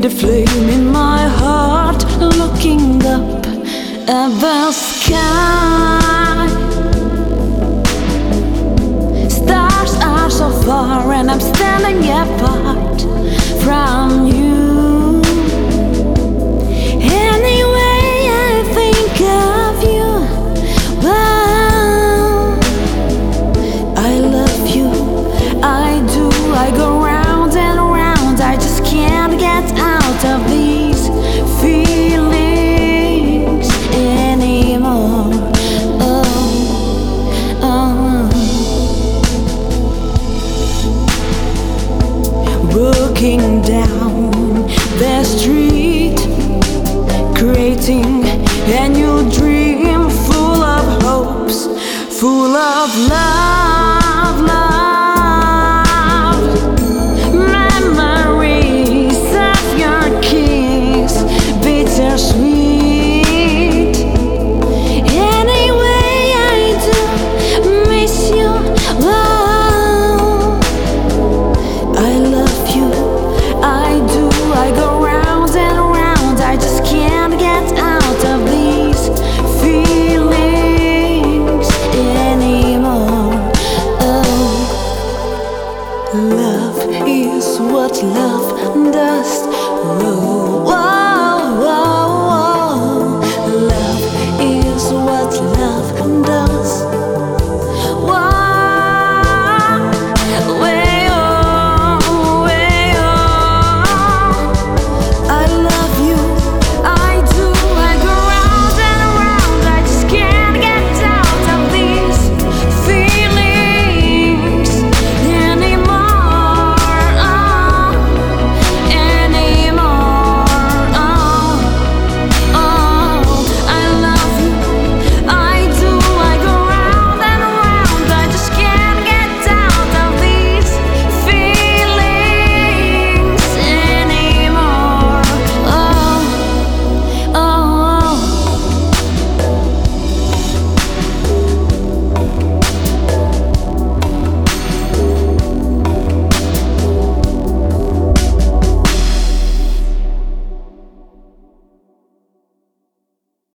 the flame in my heart, looking up at the sky. Stars are so far and I'm standing apart from you. Anyway, I think of you. Wow, I love you, I do. I go round and round, I just can't get out of these feelings anymore. Walking down the street, creating a new dream, full of hopes, full of love, love. Memories of your kiss, bittersweet. Anyway, I do miss you. Wow, I love you, I do. I go round and round, I just can't get out of these feelings anymore. Oh, love is what love does. Oh, oh, oh, oh. Love is what love does.